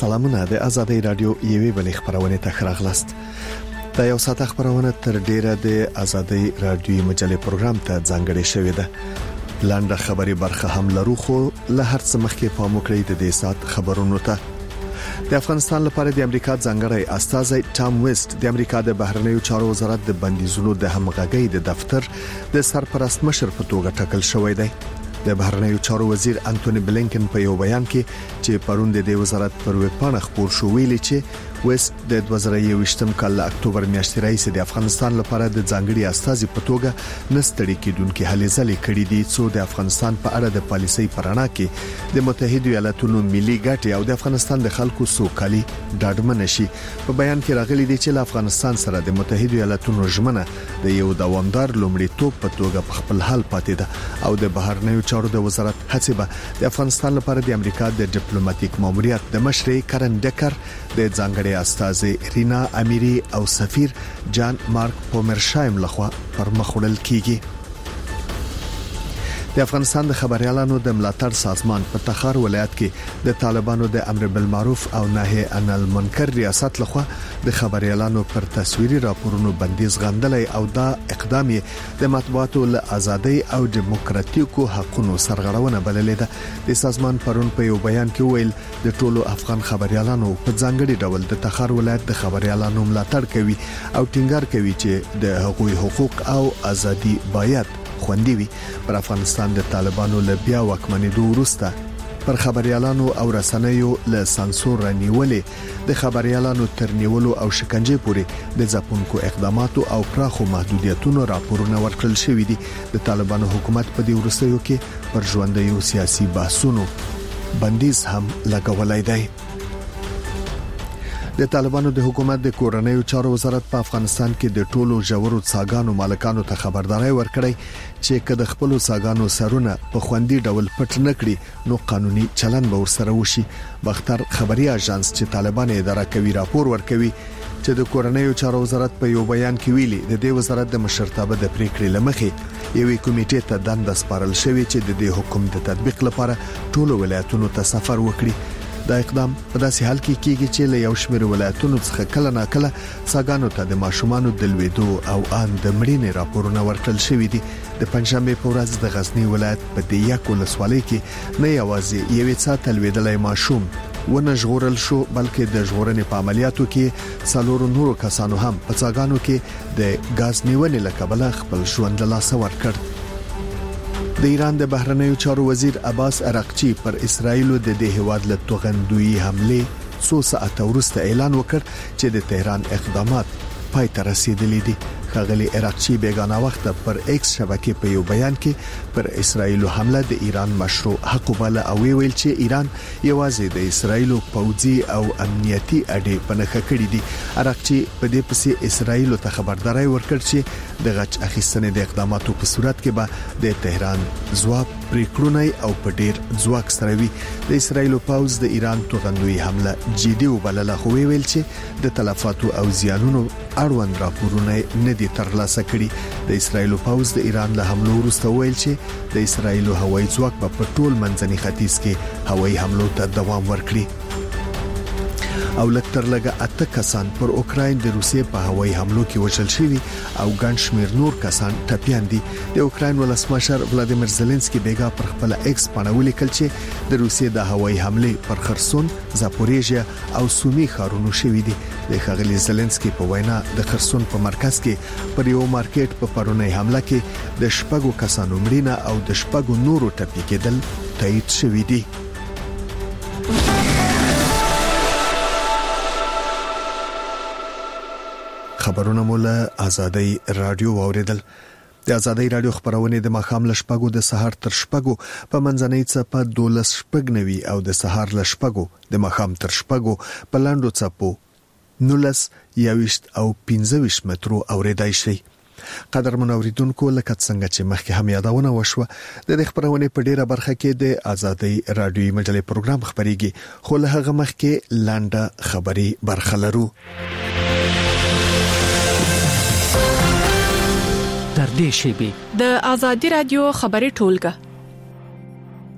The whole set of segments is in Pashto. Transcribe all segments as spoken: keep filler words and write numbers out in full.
سلامونه د ازادي رادیو یوې بلې خبرونه ته راغلاست. دا یو ساعت خبرونه تر ډیره د ازادي رادیو مجلې پروګرام ته ځانګړې شوې ده. لاندې خبري برخه هم لرو خو له هر څه مخکې په موکړې د دې سات خبرونو ته. د افغانستان لپاره د امریکا ځانګړی استازی ټام ویست د امریکا د بهرنیو چارو وزارت د بندیزونو د همغږۍ د دفتر د سرپرست مشر په توګه ټاکل شوی دی. د بهرنیو چارو وزیر انټونی بلینکن په یو بیان کې چې پرون د دې وزارت پر ویب پاڼه خبر شو ویلي چې ویست د دوه زره یوویشتم کال له اکتوبر میاشتې راهیسې د افغانستان لپاره د ځانګړي استازي په توګه نستړي کېدونکو هلې ځلې کړې دي چې د افغانستان په اړه د پالیسۍ پرانا کې د متحده ایالاتونو ملي ګټې او د افغانستان د خلکو سوکالي ډاډمن شي. په بیان کې راغلي دي چې له افغانستان سره د متحده ایالاتونو ژمنه د یو دوامدار لومړیتوب په توګه په خپل حال پاتې ده او د بهرنیو چارو د وزارت هڅې به د افغانستان لپاره د امریکا د ډیپلوماټیک ماموریت د مشر کرن ډکر د ځانګړي استازي رینا امیری او سفیر جان مارک پومرشایم لخوا پر مخ وړل کیږي. د افغانستان د خبريالانو د ملاتړ سازمان په تخار ولایت کې د طالبانو د امر بالمعروف او نهي عن المنکر ریاست لخوا د خبريالانو پر تصویري راپورونو بندیز غندلای او دا اقدام د مطبوعاتو له ازادي او دیموکراتیکو حقوقو سرغړونه بللې ده. د سازمان پرون په یو بیان کې ویل د ټولو افغان خبريالانو په ځانګړي ډول د تخار ولایت د خبريالانو ملاتړ کوي او ټینګار کوي چې د حقوقي حقوق او ازادي باید خوندي وي. پر افغانستان د طالبانو له بیا واکمنېدو وروسته پر خبريالانو او رسنیو له سانسور رانیولې د خبريالانو تر نیولو او شکنجې پورې د ځپونکو اقداماتو او پراخو محدودیتونو راپورونه ورکړل شوې دي. د طالبانو حکومت په دې وروستیو کې پر ژوندیو سیاسي بحثونو بندیز هم لګولای دی. د طالبانو د حکومت د کورنیو چارو وزارت په افغانستان کې د ټولو ژورو څاګانو مالکانو ته خبرداري ورکړی چې کله خپل څاګانو سرونه په خوندي ډول پټ نکړي نو قانوني چلن به ورسره وشي. بختر خبري اژانس چې طالبان اداره کوي راپور ورکوي چې د کورنیو چارو وزارت په یو بیان کې ویلي د دې وزارت د مشرتابه د پریکړې لمخې یوې کمیټې ته دنده سپارل شوې چې د دې حکم د تطبیق لپاره ټولو ولایتونو ته سفر وکړي. دا اقدام په داسې حال کې کیږي چې له یو شمېر ولایتونو څخه کله ناکله څاګانو ته د ماشومانو د لویدو او ان د مړینې راپورونه ورکړل شوې دي. د پنځمبه په ورځ د غزنی ولایت په دیاک ولسوالۍ کې نه یوازې یوې څا تلویدلای ماشوم ونه ژغورل شو بلکې د ژغورنې په عملیاتو کې څلور نورو کسانو هم په څاګانو کې د غاز نیونې له کبله خپل ژوند له لاسه ورکړ. د ایران د بهرنیو چارو وزیر عباس عراقچی پر اسرایل د دې هواد له توغندوی حمله څو ساعته وروسته اعلان وکړ چې د تهران اقدامات پای ته رسیدلي دي. خغلی عراقچی بیگانه وخت پر ایکس شبکې په یو بیان کې پر اسرایل حمله د ایران مشروع حق بل او ویل چې ایران یوازې د اسرایل پوځي او امنیتي اډې په نخښه کړې دي. عراقچی په دې پسې اسرایل ته خبرداري ورکړ چې د غچ اخیستنې د اقداماتو په صورت کې به د تهران ځواب پریکړونه او په ډیر ځواک سره وي. د اسرایل پوځ د ایران توغندوی حمله جدي وبلله خو ویل چې د تلفاتو او زیانونو اړوند راپورونه نه ترلاسه کړي. د اسرایل پوځ د ایران له حملو وروسته ویل چې د اسرایل هوایي ځواک په ټول منځني ختیځ کې هوایي حملو ته دوام ورکړي. او لکتر لګه اته کسان پر اوکراین د روسیې په هوایي حملو کې وژل شوي او ګڼ شمېر نور کسان ټپيان دي. د اوکراین ولسمشر ولادیمیر زيلنسکي بیګا پر خپل ایکس باندې ولیکل چې د روسیې د هوایي حمله پر خرسون، زاپوریژیا او سومي ښارونو شوي دي. د خغلی زيلنسکي په وینا د خرسون په مرکز کې پر یو مارکیټ په پرونی حمله کې د شپږو کسانو مړینه او د شپږو نورو ټپي کېدل تایید شوي دي. خبرونه مولا ازادي رادیو اوریدل. د ازادي رادیو خبرونه د مخام لشپګو د سحر تر شپګو په منځنۍ څپه دولس شپګنوي او د سحر لشپګو د مخام تر شپګو په لاندو څپو نولس یاويشت او پنځه مترو اوریدای شي. قدر منوریدونکو لکه څنګه چې مخکې هم یادونه وشوه د خبرونه په ډیره برخه کې د ازادي رادیو مجلې پروګرام خبريږي خو له هغه مخکې لانډه خبري برخه لرو. در دې شیبې د ازادي رادیو خبري ټولګه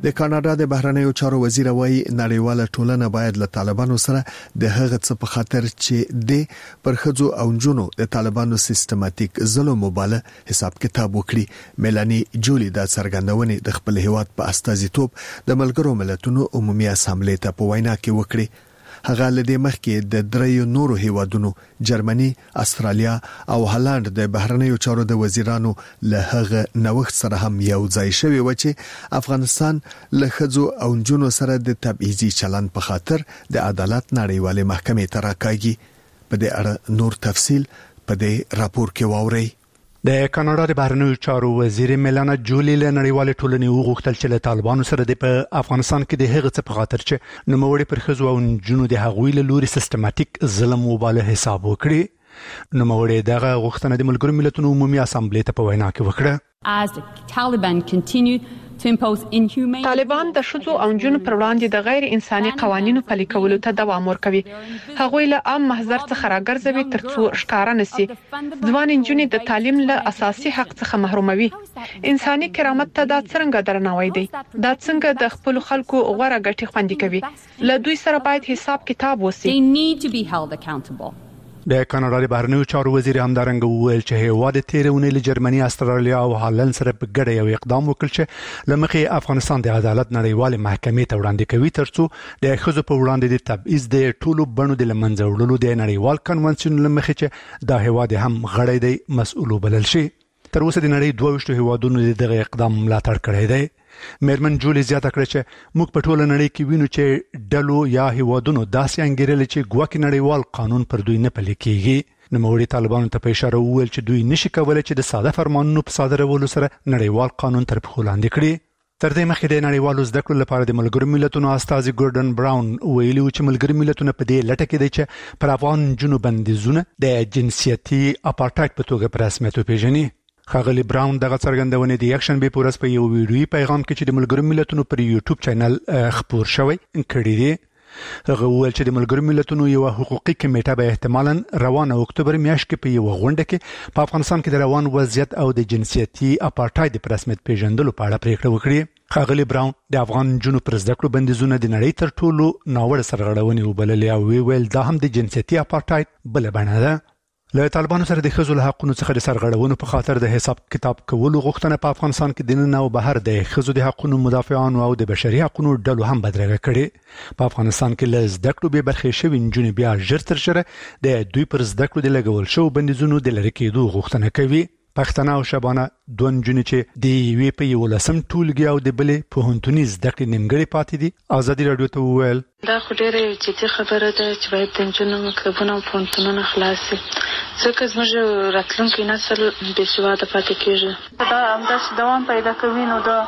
د کاناډا د بهرنیو چارو وزیر وايي نړیواله ټولنه باید له طالبانو سره د هغه څه په خاطر چې د پرخځو او جنونو د طالبانو سیستماتیک ظلم مباله حساب کتاب وکړي. ملانی جولی دا څرګندونه د خپل هیواد په استازیتوب د ملګرو ملتونو عمومي اسامبلې ته په وینا کې وکړي. هغه لدې مخکې د دریو نورو هیوادونو جرمني، استرالیا او هالند د بهرنیو چارو د وزیرانو له هغه نوښت سره هم یو ځای شوی و چې افغانستان له خځو او جنونو سره د تبعیضي چلند په خاطر د عدالت نړیوالې محکمې ته راکاږي. په دې اړه نور تفصيل په دې راپور کې واورئ. د کاناډا د بهرنیو چارو وزیر میلانا جولی له نړیوالې ټولنې وغوښتل چې له طالبانو سره د په افغانستان کې د هغه څه په خاطر چې نوموړي پر خځو او نجونو د هغوی له لوري سیستماتیک ظلم مباله حساب وکړي. نوموړي دغه غوښتنه د ملګرو ملتونو عمومي اسامبلې ته په وینا کې وکړه. As the Taliban continue to impose inhumane طالبان د شذو او جنونو پر وړاندې د غیر انساني قوانینو پلي کولو ته دوام ورکوي. هغوی له عام محضر څخه راګرځوي ترڅو ښکارا نشي. ځوان نجونې د تعلیم له اساسي حق څخه محروموي. انساني کرامت ته دا څنګه درناوی دی؟ دا څنګه د خپل خلکو غوړه ګټي خوندي کوي؟ له دوی سره باید حساب کتاب وسی. They need to be held accountable. د کاناډا د بهرنیو چارو وزیر همدارنګه وویل چې هیواد تیرونه له جرمني، استرالیا او هالند سره په ګډه یو اقدام وکړ چې لمخې افغانستان د عدالت نړیوال محکمې ته وړاندې کوي ترڅو د خځو په وړاندې د تبعیض د ټولو بڼو د لمنځه وړلو د نړیوال کنونسیون لمخې چې د هیواد هم غړی دی مسؤل بلل شي. تر اوسه د نړۍ دوه ویشت هیوادونو دغه اقدام ملاتړ کړی دی. میرمن جولی زیاته کړې چې موږ په ټوله نړۍ کې وینو چې ډلو یا هیوادونو داسې انګیرل چې ګواکې نړیوال قانون پر دوی نه پلي کیږي. نوموړي طالبانو ته په اشاره وویل چې دوی نشي کولای چې د ساده فرمانونو په صادرولو سره نړیوال قانون تر پښو لاندې کړي. تر دې مخکې د نړیوالو زده کړو لپاره د ملګرو ملتونو استازي ګوردن براون ویلي و چې ملګرو ملتونه په دې لټه کې دي چې پر افغان جنو بندیزونه د جنسیتي اپارټایډ په توګه په رسمیت وپیژني. خاغلی براون دغه څرګندونه د یکشن به پورس په یو ویډیوي پیغام کې چې د ملګرو ملتونو پر یوټیوب چینل خبر شوی کړی دی. هغه وویل چې د ملګرو ملتونو یو حقوقي کمیټه به احتمالاً روانه اکتوبر میاشت کې په یو غونډه کې په افغانستان کې د روان وضعیت او د جنسیتي اپارټایډ په رسمیت پیژندلو په اړه پریکړه وکړي. خاغلی براون د افغان جنو پر زده کړو بندیزونه د نړۍ تر ټولو ناوړه سرغړونې وبللې او ویل دا هم د جنسیتي اپارټایډ بل بڼه ده. له طالبانو سره د خځو له حقونو څخه د سرغړونو په خاطر د حساب کتاب کولو غوښتنه په افغانستان کې د نن او بهر د خځو د حقونو مدافعانو او د بشري حقونو ډلو هم بدرګه کړي. په افغانستان کې له زده کړو به برخې شوي نجونې بیا ژر تر ژره د دوی پر زده کړو د لګول شو بندیزونو د لری کېدو غوښتنه کوي. پښتنه او شبانه دوه نجونې چې د یوې په یولسم ټولګي او د بلې پوهنتوني زده کړې نیمګړې پاتې دي ازادي راډیو ته وویل دا خو ډېره جدي خبره ده چې باید د نجونو مکتبونه او پوهنتونونه خلاص شي ځکه زموږ راتلونکی نسل بې سواده پاتې کېږي. دا همداسې دوام پیدا کوي نو دا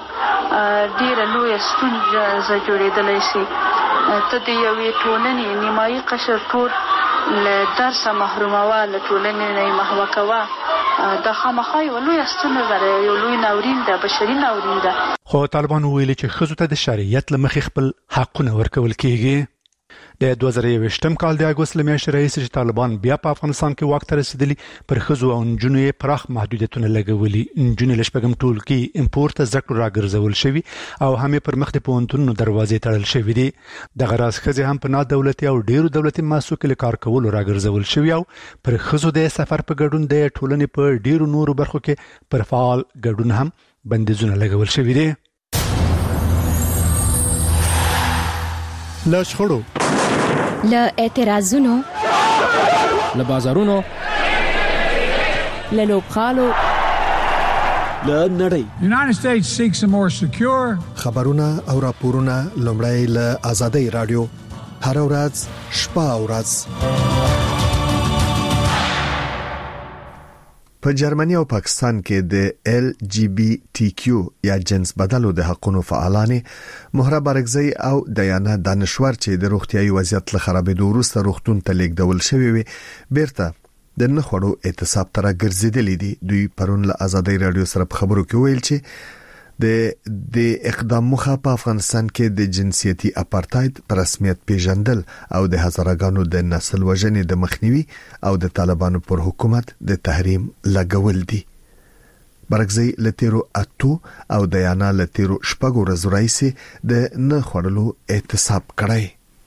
ډېره لویه ستونزه جوړېدلی شي. ته د یوې ټولنې نیمایي قشر ټول له درسه محروموه، له ټولنې نه یې محوه کوه. دا خامخا یوه لویه ستونزه ده، یو لوی ناورین ده، بشري ناورین ده. خو طالبانو ویلي چې ښځو ته د شریعت له مخې خپل حقونه ورکول کېږي. د دوه زره یوویشتم کال د اګوست له میاشتې راهیسې چې طالبان بیا په افغانستان کې واک ته رسېدلي پر ښځو او نجونو یې پراخ محدودیتونه لګولي. نجونې له شپږم ټولګي امپور ته زده کړو راګرځول شوي او هم یې پر مخ د پوهنتونونو دروازې تړل شوي دي. دغه راز ښځې هم په نا دولتي او ډېرو دولتي مؤسسو کې له کار کولو راګرځول شوي او پر ښځو د سفر په ګډون د ټولنې په ډېرو نورو برخو کې پر فعال ګډون هم بندیزونه لګول شوي دي. له شخړو، له اعتراضونو، له بازارونو، له لوبغالو، له نړۍ. United States seeks a more secure. خبرونه او راپورونه لومړی له آزادۍ رادیو هر ورځ شپه او ورځ. په جرمني او پاکستان کې د ایل جی بی ټی کیو یا جنس بدلو د حقوقو فعالانې مهره بارګزی او دیانا دانشور چې د روغتيایي وضعیت له خرابېدو وروسته روغتون ته لیږدول شوی وي بیرته د نخړو اعتصاب تر ګرځیدلې دي. دوی پرون له آزادۍ رادیو سره په خبرو کې ویل چې د د اقدام مخه په افغانستان کې د جنسیتي اپارټایډ پر رسمیت پیژندل او د هزارګانو د نسل وژنې د مخنیوي او د طالبانو پر حکومت د تحریم لګول دي. برګزی لتیرو اتو او دیانا لتیرو شپږو ورځې راځي د نه خړلو احتساب کړی.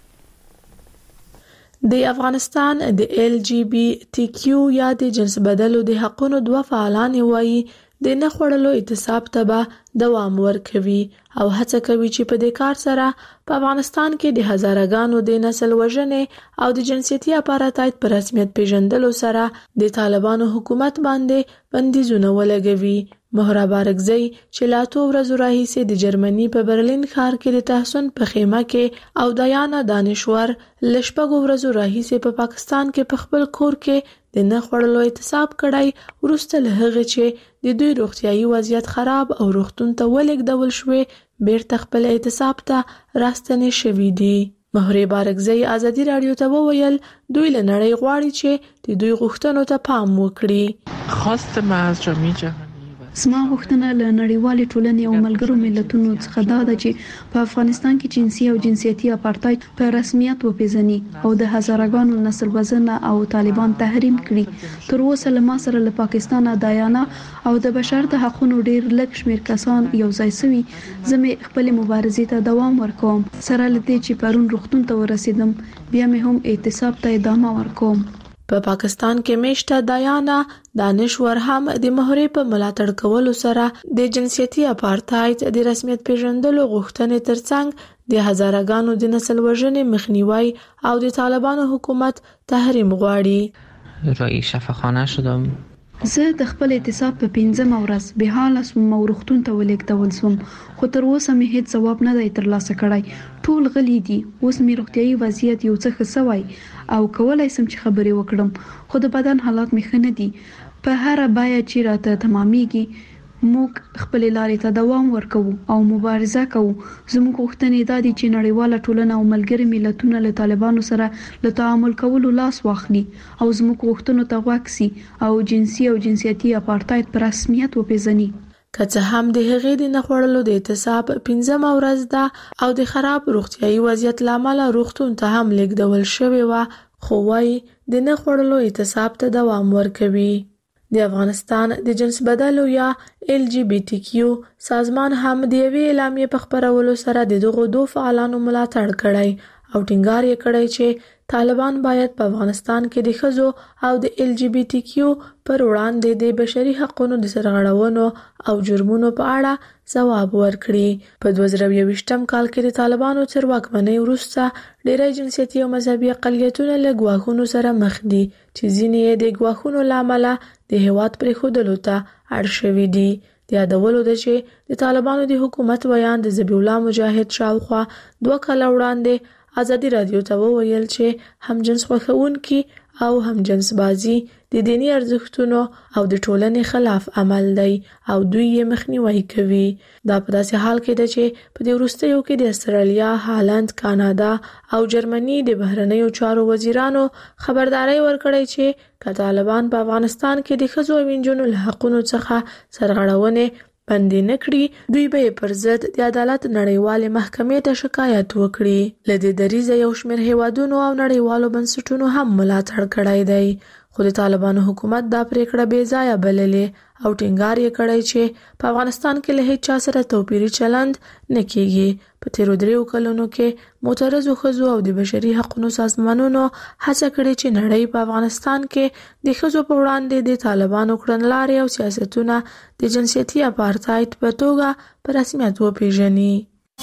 د افغانستان د ایل جی بی ټی کیو یا د جنس بدلو د حقونو دوه فعالان وایي د نه خړلو احتساب ته به دوام ورکوي او هڅه کوي چې په دې کار سره په افغانستان کې د هزارګانو د نسل وژنې او د جنسيتي اپارټایډ په رسمیت پیژندلو سره د طالبانو حکومت باندې بندیزونه ولګوي. مهرا بارګزی چې لا څو ورځې راهیسې د جرمني په برلین ښار کې د تحسن په خیمه کې او دیانا دانشور لشپږ ورځې راهیسې په پاکستان کې په خپل کور کې د نه خړلو احتساب کړی ورسته له هغه چې د دوی روغتيایي وضعیت خراب او روغتون ته ولېږدول شوې بیرته خپل احتساب ته راستنې شوې دي. مهرا بارګزی ازادي رادیو ته وویل دوی له نړۍ غواړي چې د دوی غوښتنو ته پام وکړي. خواست ما از جامعه جهانی زما غوښتنه له نړیوالې ټولنې او ملګرو ملتونو څخه دا ده چې په افغانستان کې جنسي او جنسيتي اپارټایډ په رسمیت وپیژني او د هزارګانو نسل وژنه او طالبان تحریم کړي. تر اوسه له ما سره له پاکستان دایانا او د بشر د حقوقو ډیر لږ شمیر کسان یو ځای شوي. زمې خپل مبارزې ته دوام ورکوم سره لدې چې پرون روغتون ته ورسیدم بیا مې هم احتساب ته ادامه ورکوم. په پاکستان کې میشته دایانا دانشور هم د مهرې په ملاتړ کولو سره د جنسيتي اپارټایډ د رسمیت پیژندلو غوښتنې ترڅنګ د هزارګانو د نسل وژنې مخنیوي او د طالبانو حکومت تحریم غواړي. رئیس شفاخانه شدم. زه د خپل احتساب په پنځم ورځ به حال سوم روغتون ته ولېږدول سوم خو تر اوسه مې هیڅ ځواب نه دی ترلاسه کړی. ټول غلي دي. اوس مې روغتيایي وضعیت یو څه ښه شوی او کولای سم چې خبرې وکړم خو د بدن حالات مې ښه نه دي. په هر بیا چې راته تمامېږي موږ خپل لارې ته دوام ورکوو او مبارزه کوو. زموږ غوښتنې دا دي چې نړیواله ټولنه او ملګري ملتونه له طالبانو سره له تعامل کولو لاس واخلي او زموږ غوښتنو ته غوږ سي او جنسي او جنسيتي اپارټایډ په رسمیت وپیژني. که څه هم د هغې د نه خړلو د احتساب پنځمه ورځ ده او د خراب روغتيایي وضعیت لامل روغتون ته هم لیږدول شوی و خو وايي د نه خړلو احتساب ته دوام ورکوي. د افغانستان د جنس بدلو یا ایل جی بی ټی کیو سازمان هم د یوې اعلامیې په خپرولو سره د دغو دوه فعالانو ملاتړ کړی او ټینګار یې کړی چې طالبان باید په افغانستان کې د ښځو او د ایل جی بی ټی کیو پر وړاندې د بشري حقوقو د سرغړونو او جرمونو په اړه ځواب ورکړي. په دوه زره یوویشتم کال کې د طالبانو تر واکمنۍ وروسته ډېری جنسيتي او مذهبي اقلیتونه له ګواښونو سره مخ دي چې ځینې یې د ګواښونو له امله د هېواد پرېښودلو ته اړ شوي دي. د یادولو ده چې د طالبانو د حکومت ویان د ذبیح الله مجاهد شاوخوا دوه کاله وړاندې ازادي رادیو ته وویل چې هم جنس خوښونکي او هم جنس بازي د دینی ارزښتونو او د ټولنې خلاف عمل دی او دوی یې مخنیوي کوي. دا په داسې حال کې ده چې په دې وروستیو کې د استرالیا، هالند، کاناډا او جرمني د بهرنیو چارو وزیرانو خبرداري ورکړې چې که طالبان په افغانستان کې د ښځو او نجونو له حقونو څخه سرغړونې بندي نه کړي دوی به پر ضد د عدالت نړیوالې محکمې ته شکایت وکړي. له دې دریځه یو شمېر هیوادونو او نړیوالو بنسټونو هم ملاتړ کړی دی خو د طالبانو حکومت دا پریکړه بې ځایه بللې او ټینګار یې کړی چې په افغانستان کې له هیڅ چا سره توپیري چلند نه کیږي. په تیرو دریو کلونو کې معترضو ښځو او د بشري حقوقو سازمانونو هڅه کړې چې نړۍ په افغانستان کې د ښځو په وړاندې د طالبانو کړنلارې او سیاستونه د جنسيتي اپارټایډ په توګه په رسمیت وپیژني.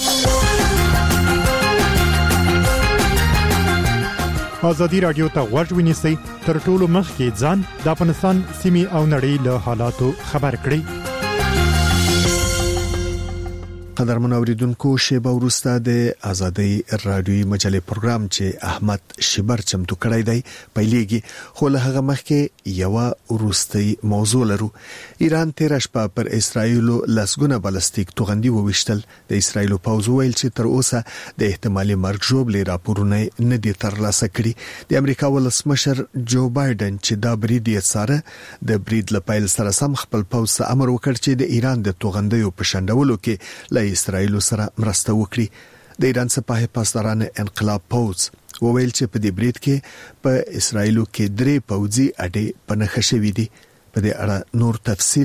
ازادي رادیو ته غوږ ونیسئ تر ټولو مخکې ځان د افغانستان سیمې او نړۍ له حالاتو خبر کړئ. قدرمن اوریدونکو شیبه ورسته د ازادي رادیوي مجلې پروګرام چې احمد شبر چمتو کړی دی پیلېږي خو له هغه مخکې یو ورستي موضوع لرو. ایران تیر شپه پر اسرایل لسګونه بالستیک توغندي وویشتل. د اسرایل پوځ ویل چې تر اوسه د احتمالي مرګ ژوبلې راپورونه نه دي ترلاسه کړي. د امریکا ولسمشر جو بایدن چې دا برید یې سره د برید لپاره سره سم خپل پوځ ته امر وکړ چې د ایران د توغندیو په شندولو کې اسرائیل سره مرسته وکړي. د ایران سپاه پاسداران انقلاب پوځ وویل چې په دې برید کې په اسرائیل کې درې پوځي اډې په نښه شوې دي. په دې اړه نور تفصیل